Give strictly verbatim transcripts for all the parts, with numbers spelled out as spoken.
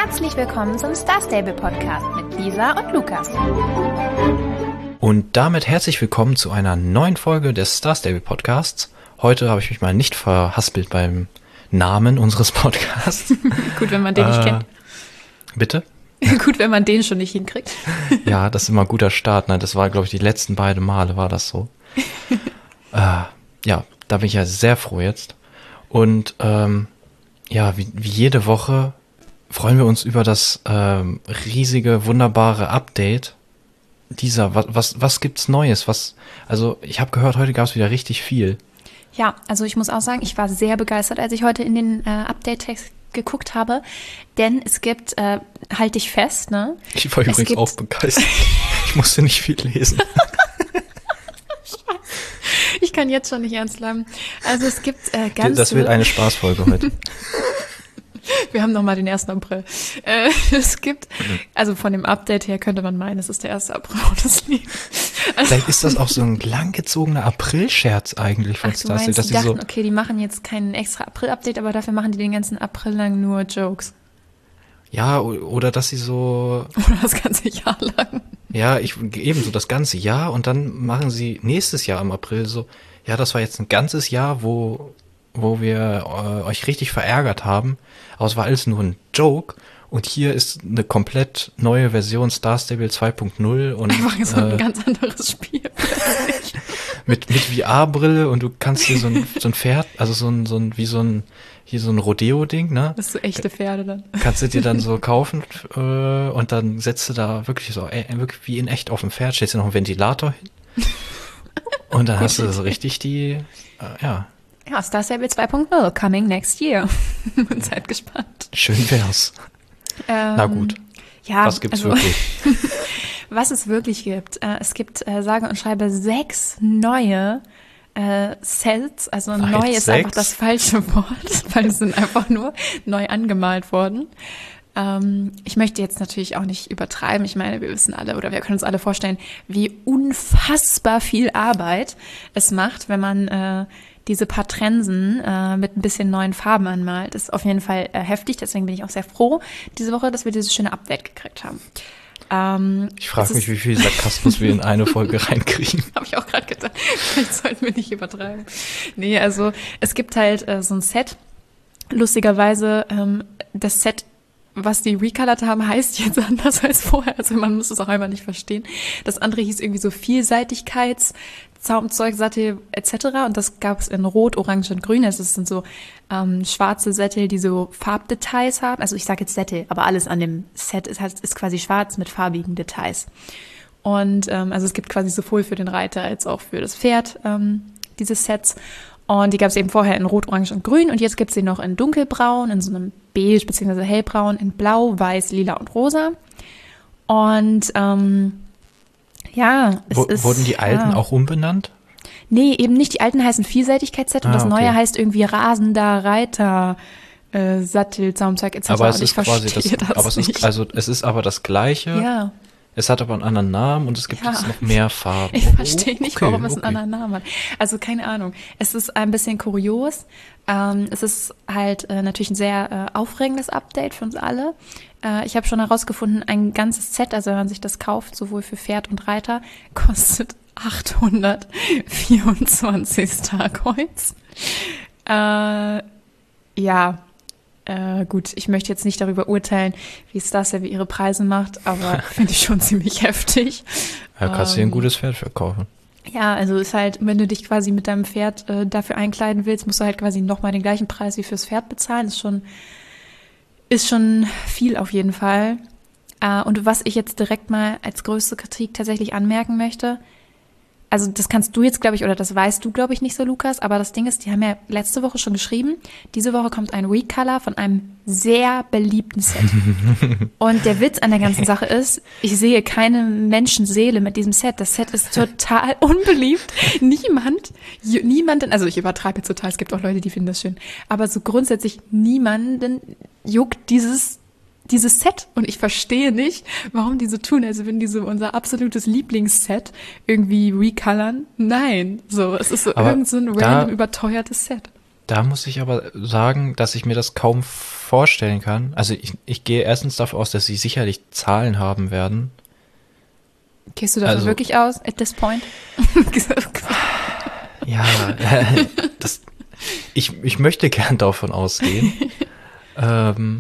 Herzlich willkommen zum Star Stable Podcast mit Lisa und Lukas. Und damit herzlich willkommen zu einer neuen Folge des Star Stable Podcasts. Heute habe ich mich mal nicht verhaspelt beim Namen unseres Podcasts. Gut, wenn man den nicht äh, kennt. Bitte? Gut, wenn man den schon nicht hinkriegt. Ja, das ist immer ein guter Start. Ne? Das war, glaube ich, die letzten beiden Male war das so. äh, ja, da bin ich ja sehr froh jetzt. Und ähm, ja, wie, wie jede Woche freuen wir uns über das ähm, riesige, wunderbare Update dieser. Was, was, was gibt's Neues? Was? Also ich habe gehört, heute gab es wieder richtig viel. Ja, also ich muss auch sagen, ich war sehr begeistert, als ich heute in den äh, Update-Text geguckt habe, denn es gibt, äh, halte dich fest, ne? Ich war es übrigens gibt, auch begeistert. Ich musste nicht viel lesen. Ich kann jetzt schon nicht ernst bleiben. Also es gibt äh, ganz... Das wird eine Spaßfolge heute. Wir haben noch mal den ersten April. Äh, es gibt, also von dem Update her könnte man meinen, es ist der erste April und das Lied. Also, vielleicht ist das auch so ein langgezogener April-Scherz eigentlich von Star Stable. Die dachten, so okay, die machen jetzt kein extra April-Update, aber dafür machen die den ganzen April lang nur Jokes. Ja, oder dass sie so... Oder das ganze Jahr lang. Ja, ich ebenso das ganze Jahr und dann machen sie nächstes Jahr im April so, ja, das war jetzt ein ganzes Jahr, wo, wo wir äh, euch richtig verärgert haben, aber es war alles nur ein Joke. Und hier ist eine komplett neue Version Star Stable zwei Punkt null und einfach so ein äh, ganz anderes Spiel. mit mit V R-Brille und du kannst hier so ein so ein Pferd, also so ein so ein wie so ein hier so ein Rodeo-Ding, ne? Das ist so echte Pferde dann. Kannst du dir dann so kaufen äh, und dann setzt du da wirklich so äh, wirklich wie in echt auf dem Pferd, stellst dir noch einen Ventilator hin und dann hast du so richtig die, äh, ja. Ja, Star Stable zwei Punkt null, coming next year. Seid gespannt. Schön wär's. Ähm, Na gut, ja, was gibt's also, wirklich? Was es wirklich gibt, äh, es gibt äh, sage und schreibe sechs neue äh, Sets, also Ach, neu ist sechs? einfach das falsche Wort, weil es sind einfach nur neu angemalt worden. Ähm, ich möchte jetzt natürlich auch nicht übertreiben, ich meine, wir wissen alle oder wir können uns alle vorstellen, wie unfassbar viel Arbeit es macht, wenn man äh, diese paar Trensen äh, mit ein bisschen neuen Farben anmalt. Das ist auf jeden Fall äh, heftig, deswegen bin ich auch sehr froh diese Woche, dass wir dieses schöne Update gekriegt haben. Ähm, ich frage mich, wie viel Sarkasmus wir in eine Folge reinkriegen. Habe ich auch gerade gedacht, vielleicht sollten wir nicht übertreiben. Nee, also es gibt halt äh, so ein Set, lustigerweise ähm, das Set, was die recolored haben, heißt jetzt anders als vorher. Also man muss es auch einmal nicht verstehen. Das andere hieß irgendwie so Vielseitigkeits, Zaumzeug, Sattel et cetera. Und das gab es in Rot, Orange und Grün. Also es sind so ähm, schwarze Sättel, die so Farbdetails haben. Also ich sage jetzt Sättel, aber alles an dem Set ist, ist quasi schwarz mit farbigen Details. Und ähm, also es gibt quasi sowohl für den Reiter als auch für das Pferd ähm, diese Sets. Und die gab es eben vorher in Rot, Orange und Grün. Und jetzt gibt es sie noch in Dunkelbraun, in so einem Beige bzw. Hellbraun, in Blau, Weiß, Lila und Rosa. Und ähm, ja, es Wo, ist... Wurden die alten ja. auch umbenannt? Nee, eben nicht. Die alten heißen Vielseitigkeitsset und Ah, das okay. neue heißt irgendwie rasender Reiter, äh, Sattel, Zaumzeug et cetera. Aber es und ist ich quasi das, das aber es nicht. ist, also es ist aber das Gleiche. Ja. Es hat aber einen anderen Namen und es gibt Ja. jetzt noch mehr Farben. Ich verstehe nicht, okay, warum es einen okay. anderen Namen hat. Also keine Ahnung. Es ist ein bisschen kurios. Ähm, es ist halt äh, natürlich ein sehr äh, aufregendes Update für uns alle. Äh, ich habe schon herausgefunden, ein ganzes Set, also wenn man sich das kauft, sowohl für Pferd und Reiter, kostet achthundertvierundzwanzig Starcoins. Äh, ja. Äh, gut, ich möchte jetzt nicht darüber urteilen, wie Star Stable ihre Preise macht, aber finde ich schon ziemlich heftig. Ja, kannst du dir Ähm, ein gutes Pferd verkaufen. Ja, also ist halt, wenn du dich quasi mit deinem Pferd äh, dafür einkleiden willst, musst du halt quasi nochmal den gleichen Preis wie fürs Pferd bezahlen. Ist schon, ist schon viel auf jeden Fall. Äh, und was ich jetzt direkt mal als größte Kritik tatsächlich anmerken möchte, also das kannst du jetzt, glaube ich, oder das weißt du, glaube ich, nicht so, Lukas, aber das Ding ist, die haben ja letzte Woche schon geschrieben, diese Woche kommt ein Recolor von einem sehr beliebten Set. Und der Witz an der ganzen Sache ist, ich sehe keine Menschenseele mit diesem Set. Das Set ist total unbeliebt. Niemand, niemanden, also ich übertreibe jetzt total, es gibt auch Leute, die finden das schön, aber so grundsätzlich niemanden juckt dieses dieses Set und ich verstehe nicht, warum die so tun, also wenn die so unser absolutes Lieblingsset irgendwie recolorn. Nein, so, es ist so Aber irgend so ein da- random überteuertes Set. da muss ich aber sagen, dass ich mir das kaum vorstellen kann. Also ich, ich gehe erstens davon aus, dass sie sicherlich Zahlen haben werden. Gehst du davon Also- wirklich aus, at this point? Ja, äh, das, ich, ich möchte gern davon ausgehen. ähm,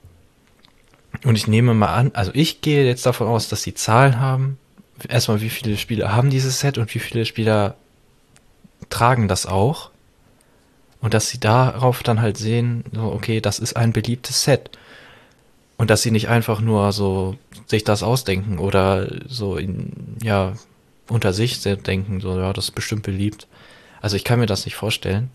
und ich nehme mal an, also ich gehe jetzt davon aus, dass sie Zahlen haben. Erstmal, wie viele Spieler haben dieses Set und wie viele Spieler tragen das auch. Und dass sie darauf dann halt sehen, so, okay, das ist ein beliebtes Set. Und dass sie nicht einfach nur so sich das ausdenken oder so in, ja, unter sich denken, so, ja, das ist bestimmt beliebt. Also ich kann mir das nicht vorstellen.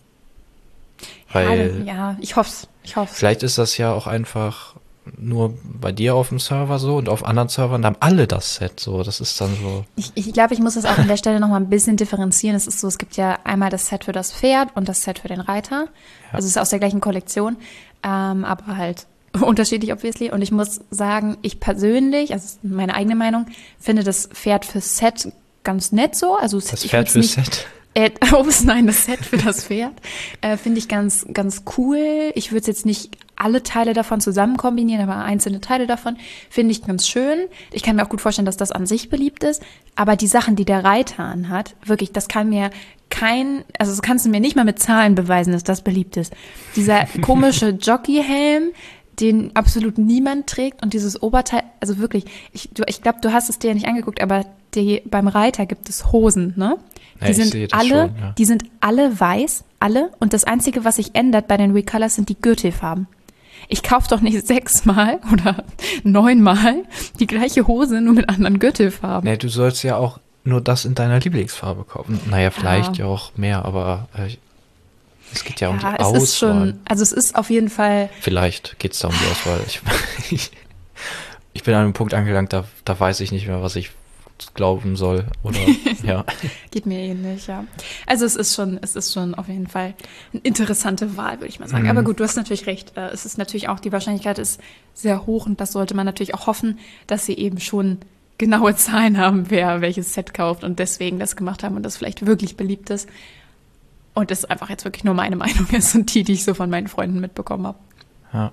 Weil ja, ja, ich hoff's. Ich hoff's. vielleicht ist das ja auch einfach nur bei dir auf dem Server so und auf anderen Servern haben alle das Set so. Das ist dann so. Ich, ich glaube, ich muss das auch an der Stelle noch mal ein bisschen differenzieren. Es ist so, es gibt ja einmal das Set für das Pferd und das Set für den Reiter. Also es ist aus der gleichen Kollektion, ähm, aber halt unterschiedlich obviously. Und ich muss sagen, ich persönlich, also das ist meine eigene Meinung, finde das Pferd fürs Set ganz nett so. Also Das ich Pferd würd's fürs nicht, Set. Äh, ups, nein, das Set für das Pferd äh, finde ich ganz, ganz cool. Ich würde jetzt nicht alle Teile davon zusammen kombinieren, aber einzelne Teile davon finde ich ganz schön. Ich kann mir auch gut vorstellen, dass das an sich beliebt ist. Aber die Sachen, die der Reiter anhat, wirklich, das kann mir kein, also das kannst du mir nicht mal mit Zahlen beweisen, dass das beliebt ist. Dieser komische Jockeyhelm, den absolut niemand trägt und dieses Oberteil, also wirklich, ich, du, ich glaube, du hast es dir ja nicht angeguckt, aber die, beim Reiter gibt es Hosen, ne? Die Ja, ich sind sehe das alle, schon, ja. die sind alle weiß, alle. Und das Einzige, was sich ändert bei den Recolors, sind die Gürtelfarben. Ich kaufe doch nicht sechsmal oder neunmal die gleiche Hose, nur mit anderen Gürtelfarben. Nee, du sollst ja auch nur das in deiner Lieblingsfarbe kaufen. Naja, vielleicht ja, Ja. auch mehr, aber äh, es geht ja um Ja, die es Auswahl. ist schon, also es ist auf jeden Fall, Vielleicht geht es da um die Auswahl. Ich, ich, ich bin an einem Punkt angelangt, da, da weiß ich nicht mehr, was ich glauben soll. Oder ja. geht mir ähnlich, ja. Also es ist schon, es ist schon auf jeden Fall eine interessante Wahl, würde ich mal sagen. Mhm. Aber gut, du hast natürlich recht. Äh, Es ist natürlich auch, die Wahrscheinlichkeit ist sehr hoch und das sollte man natürlich auch hoffen, dass sie eben schon genaue Zahlen haben, wer welches Set kauft und deswegen das gemacht haben und das vielleicht wirklich beliebt ist. Und das einfach jetzt wirklich nur meine Meinung ist und die, die ich so von meinen Freunden mitbekommen habe. Ja.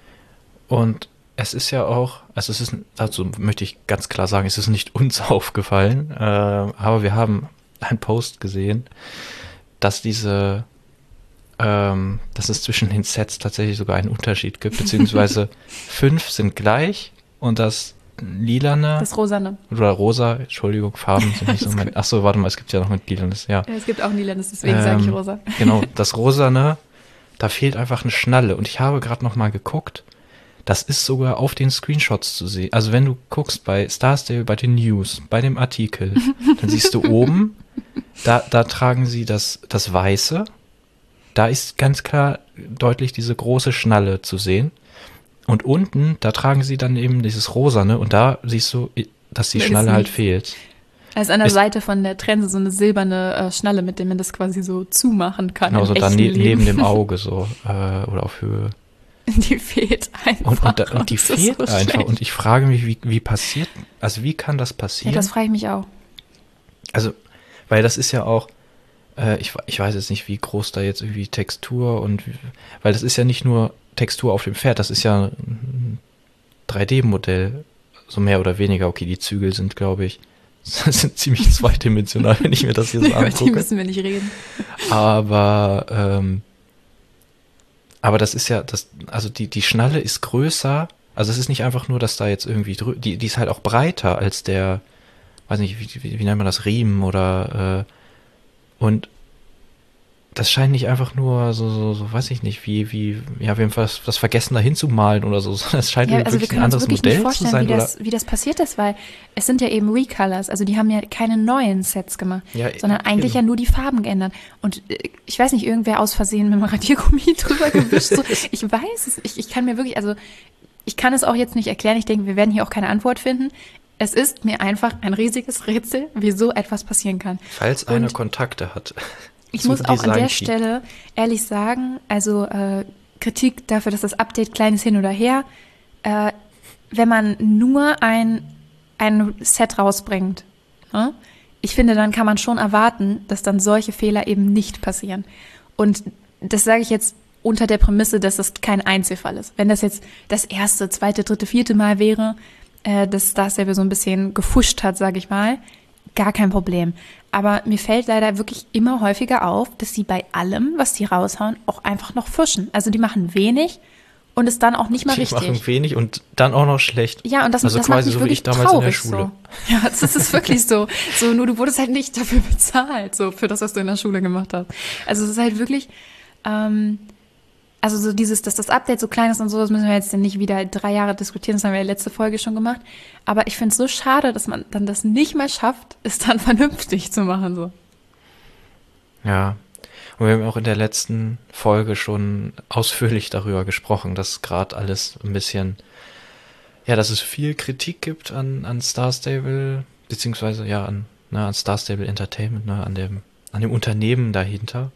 Und es ist ja auch, also es ist, dazu möchte ich ganz klar sagen, es ist nicht uns aufgefallen, äh, aber wir haben einen Post gesehen, dass diese, ähm, dass es zwischen den Sets tatsächlich sogar einen Unterschied gibt, beziehungsweise fünf sind gleich und das lilane Das Rosane. oder rosa, Entschuldigung, Farben sind nicht so Alles mein, gut. ach so, warte mal, es gibt ja noch ein lilanes, ja. Ja, es gibt auch ein lilanes, deswegen sage ich Ähm, rosa. Genau, das Rosane, da fehlt einfach eine Schnalle. Und ich habe gerade noch mal geguckt, das ist sogar auf den Screenshots zu sehen. Also wenn du guckst bei Star Stable, bei den News, bei dem Artikel, dann siehst du oben, da, da tragen sie das, das Weiße. Da ist ganz klar deutlich diese große Schnalle zu sehen. Und unten, da tragen sie dann eben dieses Rosane und da siehst du, dass die Da ist Schnalle halt nichts. fehlt. Da ist an der Ist- Seite von der Trense so eine silberne äh, Schnalle, mit der man das quasi so zumachen kann. Genau, im so dann echten ne Leben. neben dem Auge so, äh, oder auf Höhe. Die fehlt einfach. Und, und, da- und die das ist fehlt so einfach. schlecht. Und ich frage mich, wie, wie passiert, also wie kann das Ja, passieren? das frage ich mich auch. Also, weil das ist ja auch, äh, ich, ich weiß jetzt nicht, wie groß da jetzt irgendwie Textur und, wie, weil das ist ja nicht nur Textur auf dem Pferd, das ist ja ein drei D-Modell, so mehr oder weniger. Okay, die Zügel sind, glaube ich, sind ziemlich zweidimensional, wenn ich mir das hier so Über die angucke. müssen wir nicht reden. Aber, ähm, aber das ist ja, das, also die, die Schnalle ist größer, also es ist nicht einfach nur, dass da jetzt irgendwie, drü die, die ist halt auch breiter als der, weiß nicht, wie, wie, wie nennt man das, Riemen oder, äh, und das scheint nicht einfach nur so, so, so weiß ich nicht, wie, wie, ja, wir haben was, das vergessen da hinzumalen oder so, sondern es scheint Ja, also wir wirklich ein können uns anderes wirklich Modell nicht zu vorstellen, sein, wie oder? das, wie das passiert ist, weil es sind ja eben Recolors, also die haben ja keine neuen Sets gemacht, Ja, sondern eigentlich eben. ja nur die Farben geändert. Und äh, ich weiß nicht, irgendwer aus Versehen mit dem Radiergummi drüber gewischt. So. Ich weiß es, ich, ich kann mir wirklich, also ich kann es auch jetzt nicht erklären, ich denke, wir werden hier auch keine Antwort finden. Es ist mir einfach ein riesiges Rätsel, wie so etwas passieren kann. Falls einer Und Kontakte hat. Ich zum muss auch an der Design-Team. Stelle ehrlich sagen, also äh, Kritik dafür, dass das Update klein ist hin oder her, äh, wenn man nur ein, ein Set rausbringt, ne? Ich finde, dann kann man schon erwarten, dass dann solche Fehler eben nicht passieren. Und das sage ich jetzt unter der Prämisse, dass das kein Einzelfall ist. Wenn das jetzt das erste, zweite, dritte, vierte Mal wäre, äh, dass Star Stable so ein bisschen gefuscht hat, sage ich mal, gar kein Problem. Aber mir fällt leider wirklich immer häufiger auf, dass sie bei allem, was die raushauen, auch einfach noch fuschen. Also die machen wenig und es dann auch nicht mal die richtig. Die machen wenig und dann auch noch schlecht. Ja, und das, also das quasi macht mich so wirklich wie ich damals traurig. In der Schule. So. Ja, das ist wirklich so. So, nur du wurdest halt nicht dafür bezahlt, so für das, was du in der Schule gemacht hast. Also es ist halt wirklich, ähm, also so dieses, dass das Update so klein ist und so, das müssen wir jetzt nicht wieder drei Jahre diskutieren, das haben wir in der letzten Folge schon gemacht. Aber ich finde es so schade, dass man dann das nicht mal schafft, es dann vernünftig zu machen, so. Ja, und wir haben auch in der letzten Folge schon ausführlich darüber gesprochen, dass gerade alles ein bisschen, ja, dass es viel Kritik gibt an, an Star Stable, beziehungsweise ja an, ne, an Star Stable Entertainment, ne, an dem, an dem Unternehmen dahinter.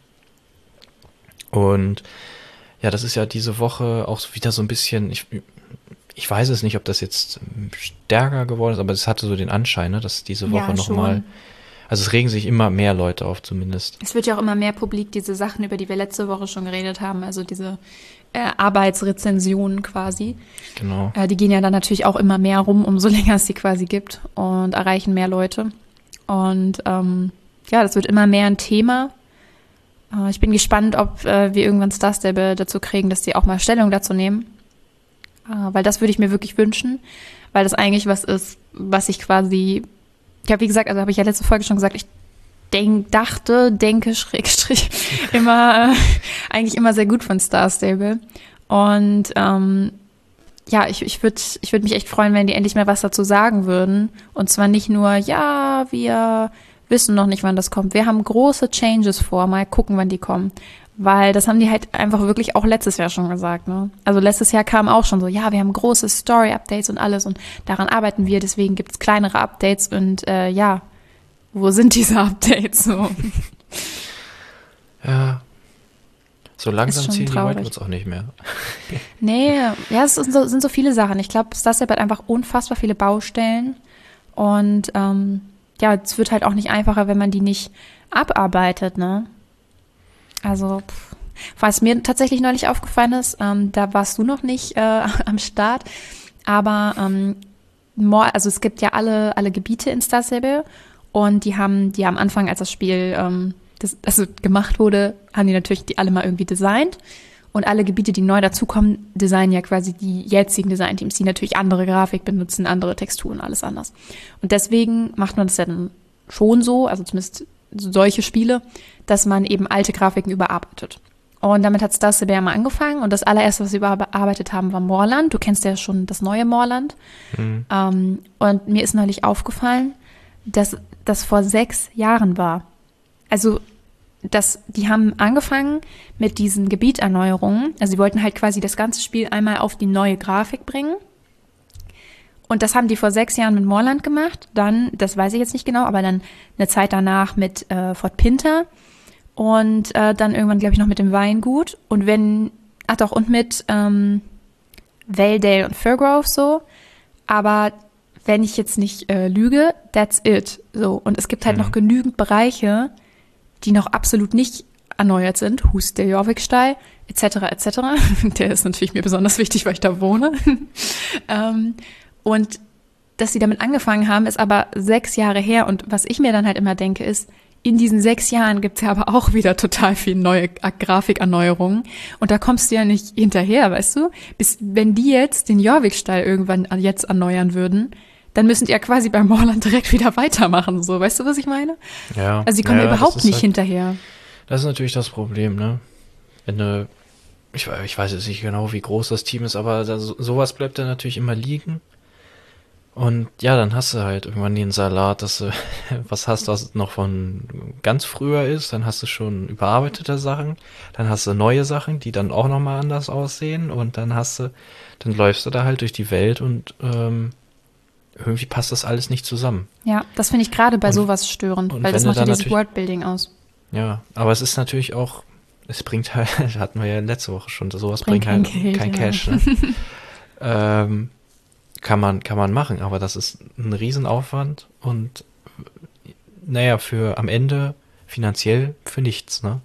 Und ja, das ist ja diese Woche auch wieder so ein bisschen, ich, ich weiß es nicht, ob das jetzt stärker geworden ist, aber es hatte so den Anschein, ne, dass diese Woche Ja, nochmal, also es regen sich immer mehr Leute auf zumindest. Es wird ja auch immer mehr publik, diese Sachen, über die wir letzte Woche schon geredet haben, also diese äh, Arbeitsrezensionen quasi. Genau. Äh, die gehen ja dann natürlich auch immer mehr rum, umso länger es sie quasi gibt und erreichen mehr Leute. Und ähm, ja, das wird immer mehr ein Thema. Ich bin gespannt, ob äh, wir irgendwann Star Stable dazu kriegen, dass die auch mal Stellung dazu nehmen. Äh, weil das würde ich mir wirklich wünschen, weil das eigentlich was ist, was ich quasi, ich habe wie gesagt, also habe ich ja letzte Folge schon gesagt, ich denk, dachte, denke, Schrägstrich, immer, äh, eigentlich immer sehr gut von Star Stable. Und ähm, ja, ich, ich würde ich würd mich echt freuen, wenn die endlich mal was dazu sagen würden. Und zwar nicht nur, ja, wir wissen noch nicht, wann das kommt. Wir haben große Changes vor, mal gucken, wann die kommen. Weil das haben die halt einfach wirklich auch letztes Jahr schon gesagt, ne? Also letztes Jahr kam auch schon so, ja, wir haben große Story-Updates und alles und daran arbeiten wir, deswegen gibt es kleinere Updates und äh, ja, wo sind diese Updates so? Ja, so langsam ziehen die traurig. Leute uns auch nicht mehr. Nee, ja, es sind so, sind so viele Sachen. Ich glaube, Star Stable hat einfach unfassbar viele Baustellen und ähm, ja, es wird halt auch nicht einfacher, wenn man die nicht abarbeitet, ne? Also, pff. Was mir tatsächlich neulich aufgefallen ist, ähm, da warst du noch nicht äh, am Start, aber ähm, more, also es gibt ja alle alle Gebiete in Star Stable und die haben die am Anfang, als das Spiel ähm, das, also gemacht wurde, haben die natürlich die alle mal irgendwie designt. Und alle Gebiete, die neu dazukommen, designen ja quasi die jetzigen Designteams, die natürlich andere Grafik benutzen, andere Texturen, alles anders. Und deswegen macht man das ja dann schon so, also zumindest solche Spiele, dass man eben alte Grafiken überarbeitet. Und damit hat Star Stable ja mal angefangen. Und das allererste, was sie überarbeitet haben, war Moorland. Du kennst ja schon das neue Moorland. Mhm. Ähm, und mir ist neulich aufgefallen, dass das vor sechs Jahren war. Also Das, die haben angefangen mit diesen Gebieterneuerungen. Also sie wollten halt quasi das ganze Spiel einmal auf die neue Grafik bringen. Und das haben die vor sechs Jahren mit Moorland gemacht. Dann, das weiß ich jetzt nicht genau, aber dann eine Zeit danach mit äh, Fort Pinter. Und äh, dann irgendwann, glaube ich, noch mit dem Weingut. Und wenn, ach doch, und mit ähm, Valedale und Fairgrove so. Aber wenn ich jetzt nicht äh, lüge, that's it. So. Und es gibt halt mhm. noch genügend Bereiche, die noch absolut nicht erneuert sind. Hus der Jorvikstall, et cetera, et cetera. Der ist natürlich mir besonders wichtig, weil ich da wohne. ähm, und dass sie damit angefangen haben, ist aber sechs Jahre her. Und was ich mir dann halt immer denke, ist, in diesen sechs Jahren gibt's ja aber auch wieder total viel neue Grafikerneuerungen. Und da kommst du ja nicht hinterher, weißt du? Bis, wenn die jetzt den Jorvikstall irgendwann jetzt erneuern würden, dann müssen die ja quasi beim Moorland direkt wieder weitermachen, so. Weißt du, was ich meine? Ja. Also sie kommen ja, ja überhaupt nicht halt, hinterher. Das ist natürlich das Problem, ne? Wenn du, ich, ich weiß jetzt nicht genau, wie groß das Team ist, aber da, sowas bleibt dann natürlich immer liegen. Und ja, dann hast du halt irgendwann den Salat, dass du was hast, was noch von ganz früher ist. Dann hast du schon überarbeitete Sachen. Dann hast du neue Sachen, die dann auch nochmal anders aussehen. Und dann hast du, dann läufst du da halt durch die Welt und ähm, irgendwie passt das alles nicht zusammen. Ja, das finde ich gerade bei und, sowas störend, weil das macht ja dieses Worldbuilding aus. Ja, aber es ist natürlich auch, es bringt halt, hatten wir ja letzte Woche schon, sowas bringt, bringt halt kein, Geld, kein ja. Cash. Ne? ähm, kann man, kann man machen, aber das ist ein Riesenaufwand und naja, für am Ende finanziell für nichts, ne?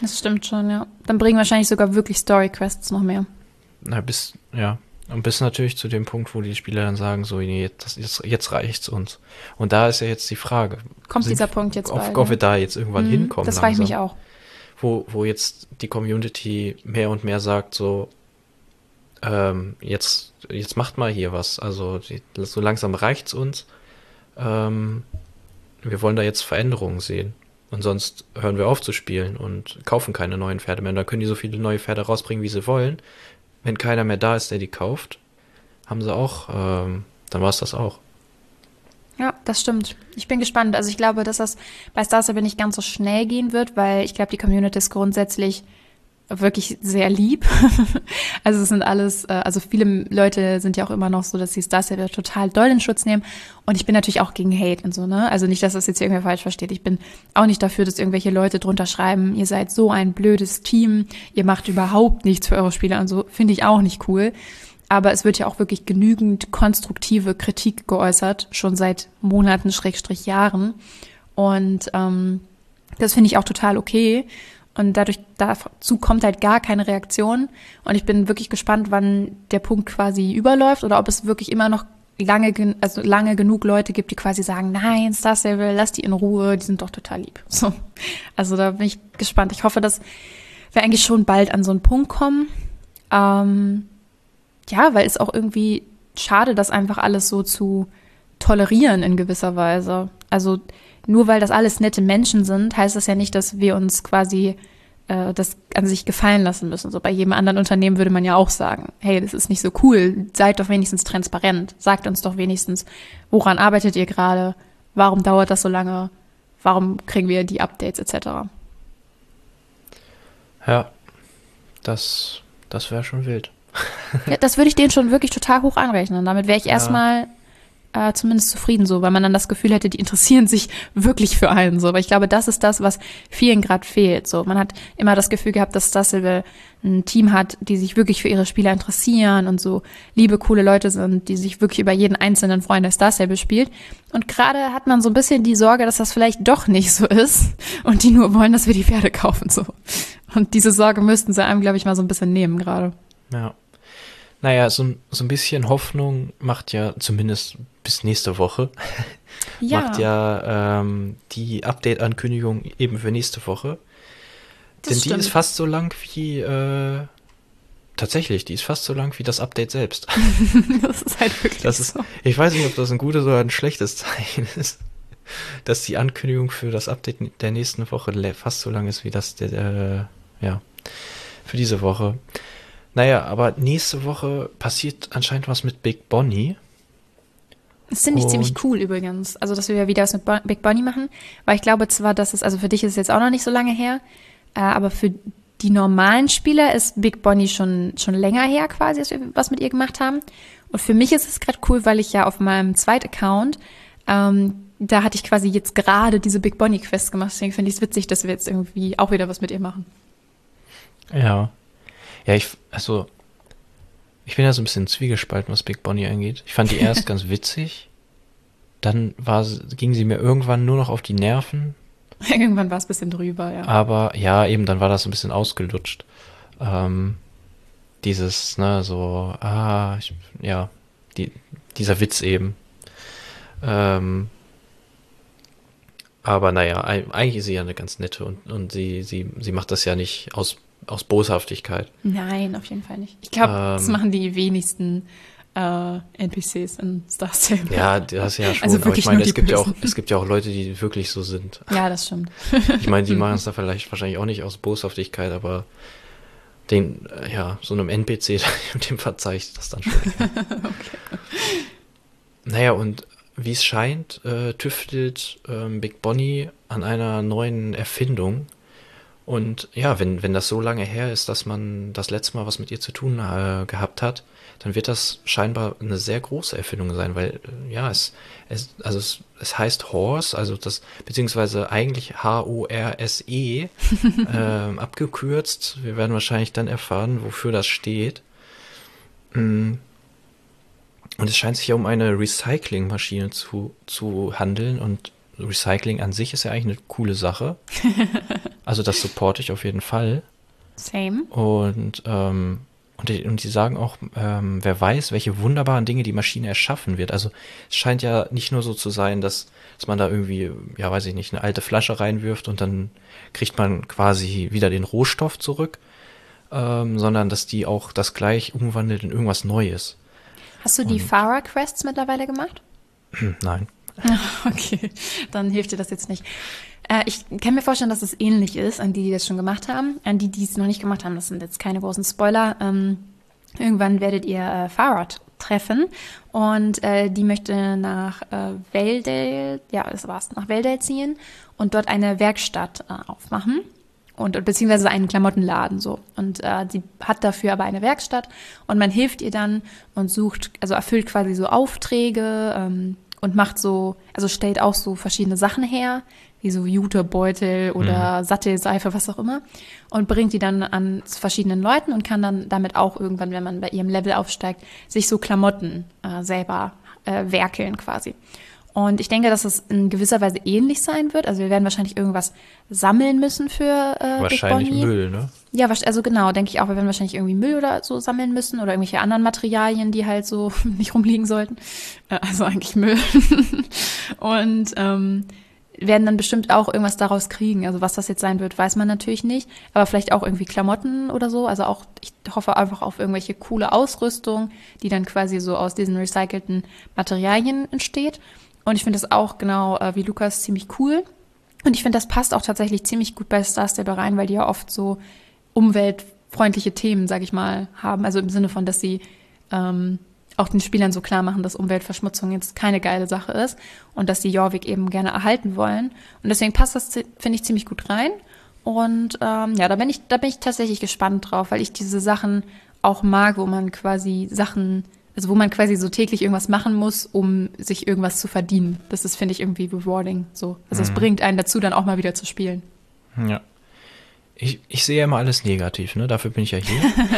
Das stimmt schon, ja. Dann bringen wahrscheinlich sogar wirklich Story-Quests noch mehr. Na, bis, ja. Und bis natürlich zu dem Punkt, wo die Spieler dann sagen, so, nee, jetzt, jetzt, jetzt reicht's uns. Und da ist ja jetzt die Frage. Kommt sind, dieser Punkt jetzt ob, bald? Ob wir da jetzt irgendwann mhm, hinkommen. Das frage ich langsam, mich auch. Wo, wo jetzt die Community mehr und mehr sagt, so, ähm, jetzt, jetzt macht mal hier was. Also, die, so langsam reicht's uns. Ähm, wir wollen da jetzt Veränderungen sehen. Und sonst hören wir auf zu spielen und kaufen keine neuen Pferde mehr. Und dann können die so viele neue Pferde rausbringen, wie sie wollen. Wenn keiner mehr da ist, der die kauft, haben sie auch, ähm, dann war es das auch. Ja, das stimmt. Ich bin gespannt. Also ich glaube, dass das bei Star Stable nicht ganz so schnell gehen wird, weil ich glaube, die Community ist grundsätzlich wirklich sehr lieb. Also es sind alles, also viele Leute sind ja auch immer noch so, dass sie Star Stable total doll in Schutz nehmen. Und ich bin natürlich auch gegen Hate und so, ne? Also nicht, dass das jetzt irgendwer falsch versteht. Ich bin auch nicht dafür, dass irgendwelche Leute drunter schreiben, ihr seid so ein blödes Team, ihr macht überhaupt nichts für eure Spieler und so. Finde ich auch nicht cool. Aber es wird ja auch wirklich genügend konstruktive Kritik geäußert, schon seit Monaten, Schrägstrich Jahren. Und ähm, das finde ich auch total okay. Und dadurch, dazu kommt halt gar keine Reaktion. Und ich bin wirklich gespannt, wann der Punkt quasi überläuft oder ob es wirklich immer noch lange, also lange genug Leute gibt, die quasi sagen, nein, Star Stable, lass die in Ruhe, die sind doch total lieb. So. Also da bin ich gespannt. Ich hoffe, dass wir eigentlich schon bald an so einen Punkt kommen. Ähm, ja, weil es auch irgendwie schade, das einfach alles so zu tolerieren in gewisser Weise. Also nur weil das alles nette Menschen sind, heißt das ja nicht, dass wir uns quasi äh, das an sich gefallen lassen müssen. So bei jedem anderen Unternehmen würde man ja auch sagen, hey, das ist nicht so cool, seid doch wenigstens transparent, sagt uns doch wenigstens, woran arbeitet ihr gerade, warum dauert das so lange, warum kriegen wir die Updates et cetera. Ja, das, das wäre schon wild. Ja, das würde ich denen schon wirklich total hoch anrechnen. Damit wäre ich Ja. erstmal äh, zumindest zufrieden so, weil man dann das Gefühl hätte, die interessieren sich wirklich für einen so. Aber ich glaube, das ist das, was vielen gerade fehlt. So, man hat immer das Gefühl gehabt, dass Star Stable ein Team hat, die sich wirklich für ihre Spieler interessieren und so liebe, coole Leute sind, die sich wirklich über jeden einzelnen Freund der Star Stable spielt. Und gerade hat man so ein bisschen die Sorge, dass das vielleicht doch nicht so ist und die nur wollen, dass wir die Pferde kaufen so. Und diese Sorge müssten sie einem, glaube ich, mal so ein bisschen nehmen gerade. Ja. Naja, so, so ein bisschen Hoffnung macht ja zumindest bis nächste Woche, Ja. macht ja ähm, die Update-Ankündigung eben für nächste Woche. Das Denn stimmt. die ist fast so lang wie, äh, tatsächlich, die ist fast so lang wie das Update selbst. Das ist halt wirklich Das ist, so. ich weiß nicht, ob das ein gutes oder ein schlechtes Zeichen ist, dass die Ankündigung für das Update der nächsten Woche le- fast so lang ist wie das der, äh, ja, für diese Woche. Naja, aber nächste Woche passiert anscheinend was mit Big Bonnie. Das finde ich Und- ziemlich cool übrigens. Also, dass wir wieder was mit Bo- Big Bonnie machen. Weil ich glaube zwar, dass es, also für dich ist es jetzt auch noch nicht so lange her, äh, aber für die normalen Spieler ist Big Bonnie schon, schon länger her quasi, dass wir was mit ihr gemacht haben. Und für mich ist es gerade cool, weil ich ja auf meinem zweiten Account, ähm, da hatte ich quasi jetzt gerade diese Big Bonnie Quest gemacht. Deswegen finde ich es witzig, dass wir jetzt irgendwie auch wieder was mit ihr machen. Ja. Ja, ich, also, ich bin ja so ein bisschen zwiegespalten, was Big Bonnie angeht. Ich fand die erst ganz witzig. Dann war, sie- ging sie mir irgendwann nur noch auf die Nerven. Irgendwann war es ein bisschen drüber, ja. Aber ja, eben, dann war das so ein bisschen ausgelutscht. Ähm, dieses, ne, so, ah, ich, ja, die, dieser Witz eben. Ähm, aber naja, ei- eigentlich ist sie ja eine ganz nette und, und sie, sie, sie macht das ja nicht aus, aus Boshaftigkeit. Nein, auf jeden Fall nicht. Ich glaube, das Ähm. machen die wenigsten äh, N P Cs in Star Stable. Ja, das ja schon. Also aber wirklich ich meine, nur es die gibt ja auch, Bösen. es gibt ja auch Leute, die wirklich so sind. Ja, das stimmt. Ich meine, die machen es da vielleicht wahrscheinlich auch nicht aus Boshaftigkeit, aber den, äh, ja, so einem N P C, dem verzeih ich das dann schon. Okay. Naja, und wie es scheint, äh, tüftelt ähm, Big Bonnie an einer neuen Erfindung. Und ja, wenn, wenn das so lange her ist, dass man das letzte Mal was mit ihr zu tun äh, gehabt hat, dann wird das scheinbar eine sehr große Erfindung sein, weil, äh, ja, es, es, also es, es heißt Horse, also das, beziehungsweise eigentlich H O R S E, ähm, abgekürzt. Wir werden wahrscheinlich dann erfahren, wofür das steht. Mm. Und es scheint sich ja um eine Recyclingmaschine zu, zu handeln und Recycling an sich ist ja eigentlich eine coole Sache. Also das supporte ich auf jeden Fall. Same. Und, ähm, und, die, und die sagen auch, ähm, wer weiß, welche wunderbaren Dinge die Maschine erschaffen wird. Also es scheint ja nicht nur so zu sein, dass, dass man da irgendwie, ja weiß ich nicht, eine alte Flasche reinwirft und dann kriegt man quasi wieder den Rohstoff zurück, ähm, sondern dass die auch das gleich umwandelt in irgendwas Neues. Hast du die Farah-Quests mittlerweile gemacht? Nein. Okay, dann hilft dir das jetzt nicht. Äh, ich kann mir vorstellen, dass es ähnlich ist an die, die das schon gemacht haben. An die, die es noch nicht gemacht haben, das sind jetzt keine großen Spoiler. Ähm, irgendwann werdet ihr äh, Farah treffen und äh, die möchte nach äh, Valedale, ja, das war's, nach Valedale ziehen und dort eine Werkstatt äh, aufmachen. Und beziehungsweise einen Klamottenladen so. Und äh, sie hat dafür aber eine Werkstatt und man hilft ihr dann und sucht, also erfüllt quasi so Aufträge ähm, und macht so, also stellt auch so verschiedene Sachen her, wie so Jutebeutel oder mhm. Sattelseife, was auch immer, und bringt die dann an verschiedenen Leuten und kann dann damit auch irgendwann, wenn man bei ihrem Level aufsteigt, sich so Klamotten äh, selber äh, werkeln quasi. Und ich denke, dass es in gewisser Weise ähnlich sein wird. Also wir werden wahrscheinlich irgendwas sammeln müssen für äh, Wahrscheinlich Big Bonnie. Müll, ne? Ja, also genau, denke ich auch. Wir werden wahrscheinlich irgendwie Müll oder so sammeln müssen oder irgendwelche anderen Materialien, die halt so nicht rumliegen sollten. Äh, also eigentlich Müll. Und ähm, werden dann bestimmt auch irgendwas daraus kriegen. Also was das jetzt sein wird, weiß man natürlich nicht. Aber vielleicht auch irgendwie Klamotten oder so. Also auch, ich hoffe einfach auf irgendwelche coole Ausrüstung, die dann quasi so aus diesen recycelten Materialien entsteht. Und ich finde das auch genau äh, wie Lukas ziemlich cool. Und ich finde, das passt auch tatsächlich ziemlich gut bei Star Stable rein, weil die ja oft so umweltfreundliche Themen, sag ich mal, haben. Also im Sinne von, dass sie ähm, auch den Spielern so klar machen, dass Umweltverschmutzung jetzt keine geile Sache ist und dass sie Jorvik eben gerne erhalten wollen. Und deswegen passt das, finde ich, ziemlich gut rein. Und ähm, ja, da bin ich, da bin ich tatsächlich gespannt drauf, weil ich diese Sachen auch mag, wo man quasi Sachen Also wo man quasi so täglich irgendwas machen muss, um sich irgendwas zu verdienen. Das ist, finde ich, irgendwie rewarding. So. Also es Mhm. bringt einen dazu, dann auch mal wieder zu spielen. Ja. Ich, ich sehe ja immer alles negativ, ne? Dafür bin ich ja hier.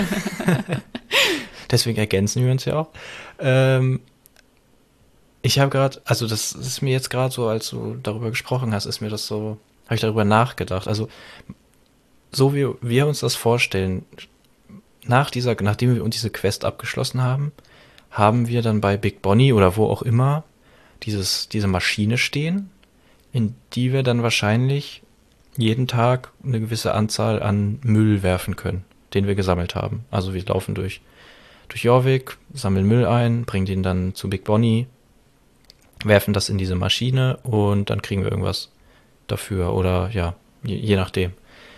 Deswegen ergänzen wir uns ja auch. Ähm, ich habe gerade, also das ist mir jetzt gerade so, als du darüber gesprochen hast, ist mir das so, habe ich darüber nachgedacht. Also so wie wir uns das vorstellen, nach dieser, nachdem wir uns diese Quest abgeschlossen haben, haben wir dann bei Big Bonnie oder wo auch immer dieses, diese Maschine stehen, in die wir dann wahrscheinlich jeden Tag eine gewisse Anzahl an Müll werfen können, den wir gesammelt haben. Also wir laufen durch, durch Jorvik, sammeln Müll ein, bringen den dann zu Big Bonnie, werfen das in diese Maschine und dann kriegen wir irgendwas dafür oder ja, je, je nachdem.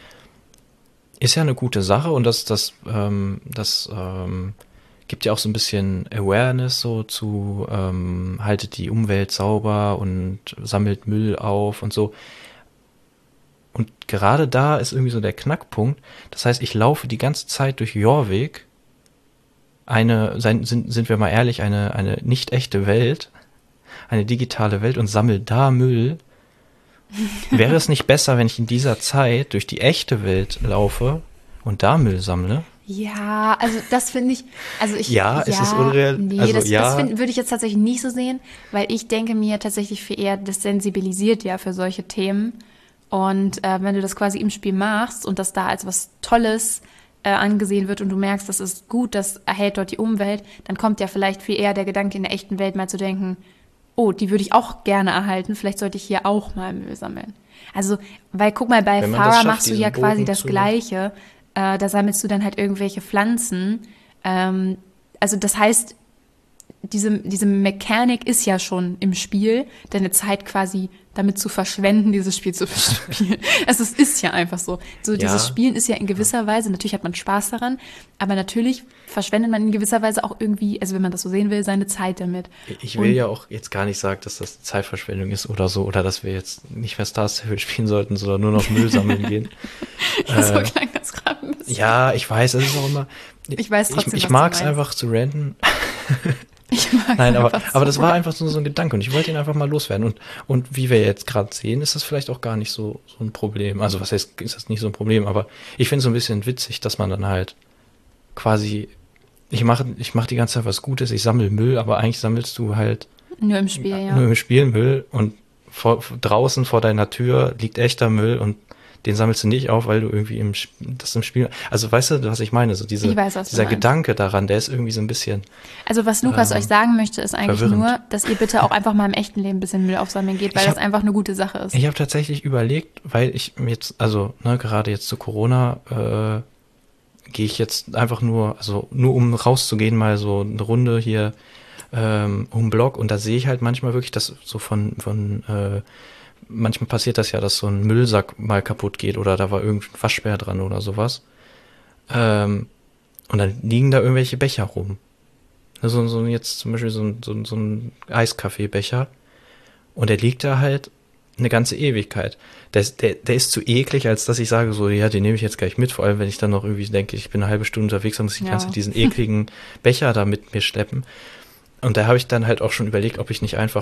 Ist ja eine gute Sache und das, das, ähm, das ähm, gibt ja auch so ein bisschen Awareness so zu, ähm, haltet die Umwelt sauber und sammelt Müll auf und so. Und gerade da ist irgendwie so der Knackpunkt. Das heißt, ich laufe die ganze Zeit durch Jorvik, eine, sind, sind wir mal ehrlich, eine, eine nicht echte Welt, eine digitale Welt und sammle da Müll. Wäre es nicht besser, wenn ich in dieser Zeit durch die echte Welt laufe und da Müll sammle? Ja, also das finde ich, also ich, ja, es ist unreal. Nee, also, das, ja. das find, würde ich jetzt tatsächlich nicht so sehen, weil ich denke mir tatsächlich für eher, das sensibilisiert ja für solche Themen. Und äh, wenn du das quasi im Spiel machst und das da als was Tolles äh, angesehen wird und du merkst, das ist gut, das erhält dort die Umwelt, dann kommt ja vielleicht viel eher der Gedanke in der echten Welt mal zu denken, oh, die würde ich auch gerne erhalten, vielleicht sollte ich hier auch mal Müll sammeln. Also, weil guck mal, bei Farah machst du ja quasi das Gleiche. Äh, da sammelst du dann halt irgendwelche Pflanzen. Ähm, also das heißt, diese, diese Mechanik ist ja schon im Spiel, deine Zeit quasi damit zu verschwenden, dieses Spiel zu spielen. Also es ist ja einfach so. So ja. Dieses Spielen ist ja in gewisser Weise, natürlich hat man Spaß daran, aber natürlich verschwendet man in gewisser Weise auch irgendwie, also wenn man das so sehen will, seine Zeit damit. Ich will Und, ja auch jetzt gar nicht sagen, dass das Zeitverschwendung ist oder so, oder dass wir jetzt nicht mehr Star Stable spielen sollten, sondern nur noch Müll sammeln gehen. ja, so äh, klang das gerade ein bisschen. Ja, ich weiß, es ist auch immer... Ich weiß trotzdem, Ich, ich mag es einfach zu ranten. Ich mag Nein, aber, so aber das war einfach so, so ein Gedanke und ich wollte ihn einfach mal loswerden. Und, und wie wir jetzt gerade sehen, ist das vielleicht auch gar nicht so, so ein Problem. Also was heißt, ist das nicht so ein Problem, aber ich finde es so ein bisschen witzig, dass man dann halt quasi, ich mache ich mach die ganze Zeit was Gutes, ich sammle Müll, aber eigentlich sammelst du halt nur im Spiel, ja. Nur im Spiel Müll und vor, draußen vor deiner Tür liegt echter Müll und den sammelst du nicht auf, weil du irgendwie im, das im Spiel, also weißt du, was ich meine, so diese, Ich weiß, was du dieser meinst. Gedanke daran, der ist irgendwie so ein bisschen, Also was Lukas ähm, euch sagen möchte, ist eigentlich verwirrend. nur, dass ihr bitte auch einfach mal im echten Leben ein bisschen Müll aufsammeln geht, weil Ich hab- das einfach eine gute Sache ist. ich habe tatsächlich überlegt, weil ich mir jetzt, also ne, gerade jetzt zu Corona, äh, gehe ich jetzt einfach nur, also nur um rauszugehen, mal so eine Runde hier ähm, um den Block und da sehe ich halt manchmal wirklich, dass so von, von äh, manchmal passiert das ja, dass so ein Müllsack mal kaputt geht oder da war irgendein Waschbär dran oder sowas. Ähm, und dann liegen da irgendwelche Becher rum. So, so jetzt zum Beispiel so ein, so, ein- so ein Eiskaffeebecher. Und der liegt da halt eine ganze Ewigkeit. Der, ist- der, der ist zu eklig, als dass ich sage so, ja, den nehme ich jetzt gleich mit. Vor allem, wenn ich dann noch irgendwie denke, ich bin eine halbe Stunde unterwegs, dann muss ich die Ja. ganze Zeit diesen ekligen Becher da mit mir schleppen. Und da habe ich dann halt auch schon überlegt, ob ich nicht einfach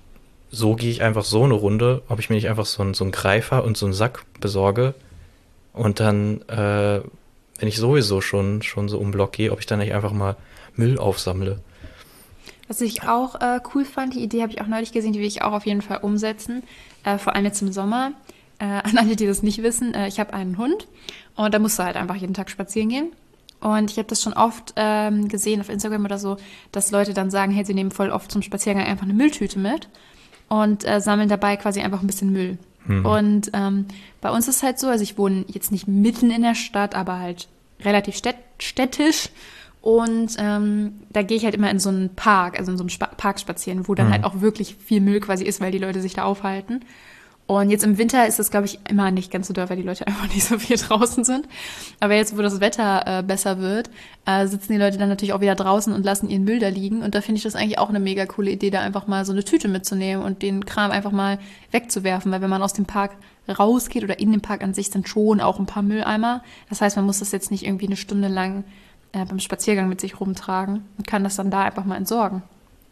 so gehe ich einfach so eine Runde, ob ich mir nicht einfach so einen, so einen Greifer und so einen Sack besorge und dann, äh, wenn ich sowieso schon, schon so um den Block gehe, ob ich dann nicht einfach mal Müll aufsammle. Was ich auch äh, cool fand, die Idee habe ich auch neulich gesehen, die will ich auch auf jeden Fall umsetzen, äh, vor allem jetzt im Sommer. Äh, an alle, die das nicht wissen, äh, ich habe einen Hund und da musst du halt einfach jeden Tag spazieren gehen. Und ich habe das schon oft ähm, gesehen auf Instagram oder so, dass Leute dann sagen, hey, sie nehmen voll oft zum Spaziergang einfach eine Mülltüte mit und äh, sammeln dabei quasi einfach ein bisschen Müll. Mhm. Und ähm, bei uns ist halt so, also ich wohne jetzt nicht mitten in der Stadt, aber halt relativ städt städtisch. Und ähm, da gehe ich halt immer in so einen Park, also in so einem Spa- Park spazieren, wo dann Mhm. halt auch wirklich viel Müll quasi ist, weil die Leute sich da aufhalten. Und jetzt im Winter ist das, glaube ich, immer nicht ganz so doll, weil die Leute einfach nicht so viel draußen sind. Aber jetzt, wo das Wetter äh, besser wird, äh, sitzen die Leute dann natürlich auch wieder draußen und lassen ihren Müll da liegen. Und da finde ich das eigentlich auch eine mega coole Idee, da einfach mal so eine Tüte mitzunehmen und den Kram einfach mal wegzuwerfen. Weil wenn man aus dem Park rausgeht oder in den Park an sich, sind schon auch ein paar Mülleimer. Das heißt, man muss das jetzt nicht irgendwie eine Stunde lang äh, beim Spaziergang mit sich rumtragen und kann das dann da einfach mal entsorgen.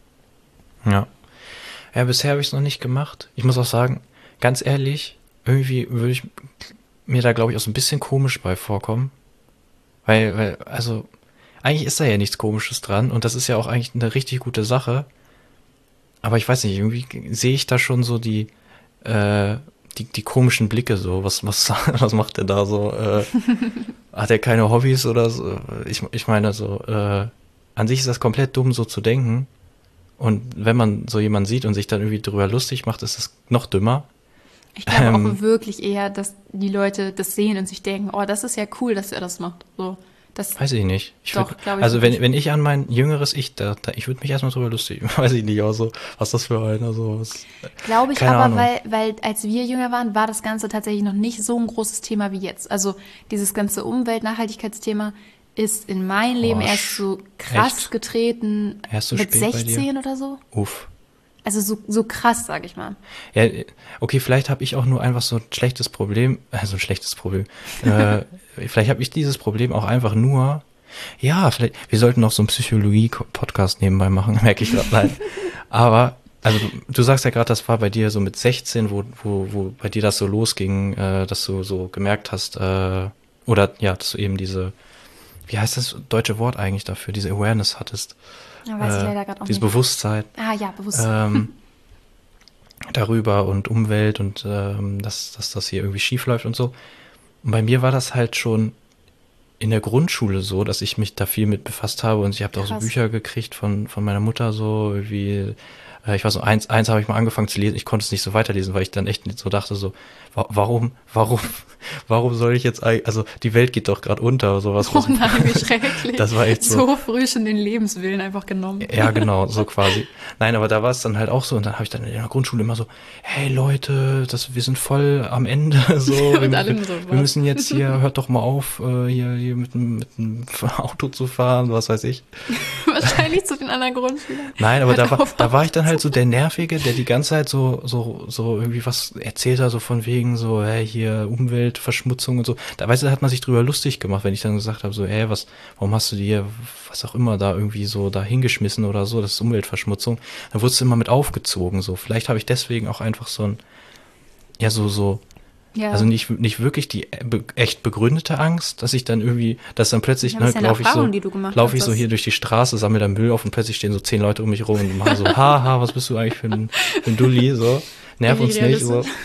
Ja. Ja, bisher habe ich es noch nicht gemacht. Ich muss auch sagen, ganz ehrlich, irgendwie würde ich mir da, glaube ich, auch so ein bisschen komisch bei vorkommen. Weil, weil, also, eigentlich ist da ja nichts Komisches dran und das ist ja auch eigentlich eine richtig gute Sache. Aber ich weiß nicht, irgendwie sehe ich da schon so die, äh, die, die komischen Blicke so. Was, was, was macht der da so? Äh, hat er keine Hobbys oder so? Ich, ich meine, so, äh, an sich ist das komplett dumm, so zu denken. Und wenn man so jemanden sieht und sich dann irgendwie drüber lustig macht, ist das noch dümmer. Ich glaube Ähm. auch wirklich eher, dass die Leute das sehen und sich denken, oh, das ist ja cool, dass er das macht. So, das, Weiß ich nicht. Ich Doch, würd, glaub ich also wenn, wirklich. wenn ich an mein jüngeres Ich, da, da, ich würde mich erstmal drüber lustig, weiß ich nicht, auch so, was das für einer so ist. glaube ich Keine aber, Ahnung. weil, weil als wir jünger waren, war das Ganze tatsächlich noch nicht so ein großes Thema wie jetzt. Also dieses ganze Umwelt-Nachhaltigkeitsthema ist in mein Leben Oh, erst so krass echt? getreten Erst so mit spät bei dir? sechzehn oder so. Uff. Also so, so krass, sag ich mal. Ja, okay, vielleicht habe ich auch nur einfach so ein schlechtes Problem, also ein schlechtes Problem. äh, vielleicht habe ich dieses Problem auch einfach nur, ja, vielleicht, wir sollten noch so einen Psychologie-Podcast nebenbei machen, merke ich gerade, nein. Aber, also du sagst ja gerade, das war bei dir so mit sechzehn, wo, wo, wo bei dir das so losging, äh, dass du so gemerkt hast, äh, oder ja, dass du eben diese, wie heißt das deutsche Wort eigentlich dafür, diese Awareness hattest. Ja, weiß ich äh, leider gerade auch dieses nicht. Bewusstsein. Ah ja, bewusst. ähm, darüber und Umwelt und ähm, dass, dass das hier irgendwie schief läuft und so. Und bei mir war das halt schon in der Grundschule so, dass ich mich da viel mit befasst habe und ich habe da auch so Krass. Bücher gekriegt von, von meiner Mutter so, wie, äh, ich war so, eins, eins habe ich mal angefangen zu lesen, ich konnte es nicht so weiterlesen, weil ich dann echt so dachte so, wa warum, warum, warum soll ich jetzt eigentlich, also die Welt geht doch gerade unter, sowas. Oh nein, wie schrecklich. Das war echt so. So früh schon den Lebenswillen einfach genommen. Ja, genau, so quasi. Nein, aber da war es dann halt auch so und dann habe ich dann in der Grundschule immer so, hey Leute, das, wir sind voll am Ende, so, wir, Und alle wir, so, wir was? müssen jetzt hier, hört doch mal auf, äh, hier, hier mit, dem- mit dem Auto zu fahren, was weiß ich. Wahrscheinlich zu den anderen Grundschülern. Nein, aber da Hört war, auf, da war ich dann halt so der Nervige, der die ganze Zeit so, so, so irgendwie was erzählt hat, so von wegen so, hey, hier Umweltverschmutzung und so. Da, weißt du, da hat man sich drüber lustig gemacht, wenn ich dann gesagt habe, so, hey, was, warum hast du dir, was auch immer, da irgendwie so da hingeschmissen oder so, das ist Umweltverschmutzung. Dann wurdest du immer mit aufgezogen, so. Vielleicht habe ich deswegen auch einfach so ein, ja, so, so, Ja. also nicht, nicht wirklich die be echt begründete Angst, dass ich dann irgendwie, dass dann plötzlich, Ja, das ist ja eine laufe ich so, Erfahrung, die du gemacht laufe ich hast, so das- hier durch die Straße, sammle dann Müll auf und plötzlich stehen so zehn Leute um mich rum und machen so, haha, was bist du eigentlich für ein, für ein Dulli, so, nerv Wie uns nicht, so. realistisch.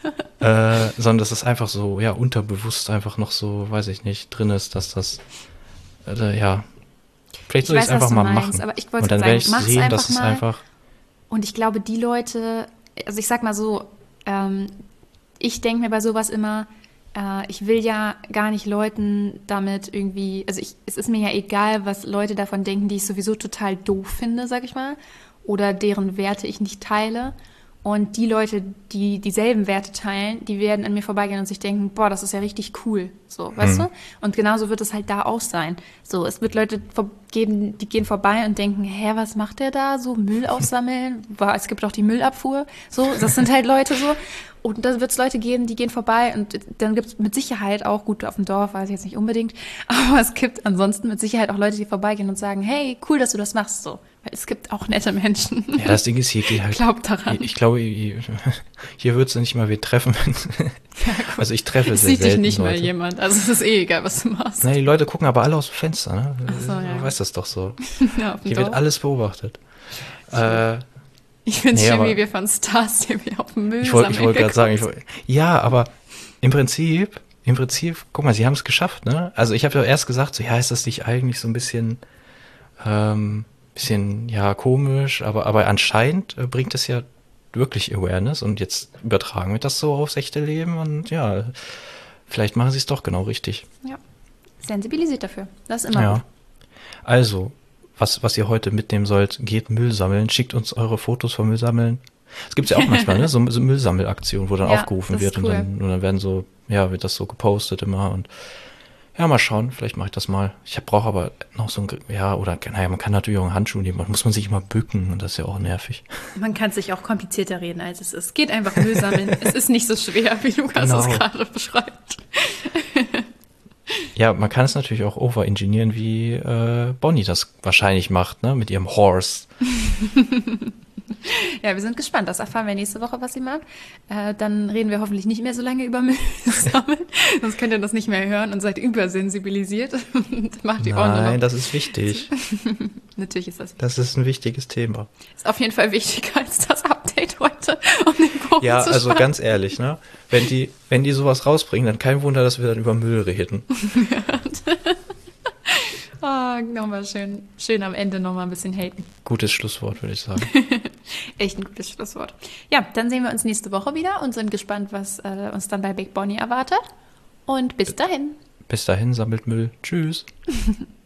äh, sondern dass es einfach so, ja, unterbewusst einfach noch so, weiß ich nicht, drin ist, dass das, äh, ja, vielleicht soll ich es einfach mal meinst, machen. aber ich wollte und dann sagen, werde ich mach's sehen, einfach dass es mal. einfach, Und ich glaube, die Leute, also ich sag mal so, ähm, ich denke mir bei sowas immer, äh, ich will ja gar nicht Leuten damit irgendwie, also ich, es ist mir ja egal, was Leute davon denken, die ich sowieso total doof finde, sag ich mal, oder deren Werte ich nicht teile. Und die Leute, die dieselben Werte teilen, die werden an mir vorbeigehen und sich denken, boah, das ist ja richtig cool, so, weißt Mhm. du? Und genauso wird es halt da auch sein. So, es wird Leute vor- geben, die gehen vorbei und denken, hä, was macht der da? So Müll aufsammeln? Boah, es gibt auch die Müllabfuhr. So, das sind halt Leute so. Und da wird es Leute geben, die gehen vorbei und dann gibt es mit Sicherheit auch, gut, auf dem Dorf weiß ich jetzt nicht unbedingt, aber es gibt ansonsten mit Sicherheit auch Leute, die vorbeigehen und sagen, hey, cool, dass du das machst, so. Weil es gibt auch nette Menschen. ja, das Ding ist, hier geht halt, Glaubt daran. ich, ich glaube, hier, hier wird es nicht mal wen treffen. Also ich treffe Es sehr sieht dich selten nicht mal Leute. jemand, also es ist eh egal, was du machst. Na, die Leute gucken aber alle aus dem Fenster, ne? Ach so, ja. Du weißt das doch so. Ja, auf dem Hier wird Dorf. alles beobachtet. Äh, Ich finde es Nee, schön, aber- wie wir von Stars hier wieder auf den Müll ich wollte ich sammeln wollte gerade sagen, ich gekommen wollt, ja, aber im Prinzip, im Prinzip, guck mal, sie haben es geschafft, ne? Also ich habe ja erst gesagt, so, ja, ist das nicht eigentlich so ein bisschen, ähm, bisschen, ja, komisch, aber, aber anscheinend äh, bringt es ja wirklich Awareness und jetzt übertragen wir das so aufs echte Leben und ja, vielleicht machen sie es doch genau richtig. sind. Ja. Sensibilisiert dafür. Das ist immer Ja. gut. Also, was, was ihr heute mitnehmen sollt, geht Müll sammeln, schickt uns eure Fotos vom Müll sammeln. Es gibt ja auch manchmal, ne, so, so Müllsammelaktionen, wo dann Ja, aufgerufen das wird ist und, cool. dann, und dann werden so, ja, wird das so gepostet immer und ja, mal schauen, vielleicht mache ich das mal. Ich brauche aber noch so ein, ja, oder, naja, man kann natürlich auch einen Handschuh nehmen, man muss man sich immer bücken und das ist ja auch nervig. Man kann sich auch komplizierter reden, als es ist. Geht einfach Müll sammeln. Es ist nicht so schwer, wie Lukas Genau. es gerade beschreibt. Ja, man kann es natürlich auch overengineeren, wie äh, Bonnie das wahrscheinlich macht, ne, mit ihrem Horse. Ja, wir sind gespannt. Das erfahren wir nächste Woche, was sie mag. Äh, dann reden wir hoffentlich nicht mehr so lange über Müll sammeln. Sonst könnt ihr das nicht mehr hören und seid übersensibilisiert. Und macht die Ohren nur Nein, noch. das ist wichtig. Natürlich ist das Das ist ein wichtiges Thema. ist auf jeden Fall wichtiger als das Update heute, um den Bogen Ja, zu also spannen. ganz ehrlich, ne? Wenn die, wenn die sowas rausbringen, dann kein Wunder, dass wir dann über Müll reden. Ah, nochmal schön, schön am Ende nochmal ein bisschen haten. Gutes Schlusswort, würde ich sagen. Echt ein gutes Schlusswort. Ja, dann sehen wir uns nächste Woche wieder und sind gespannt, was äh, uns dann bei Big Bonnie erwartet. Und bis dahin. Bis dahin, sammelt Müll. Tschüss.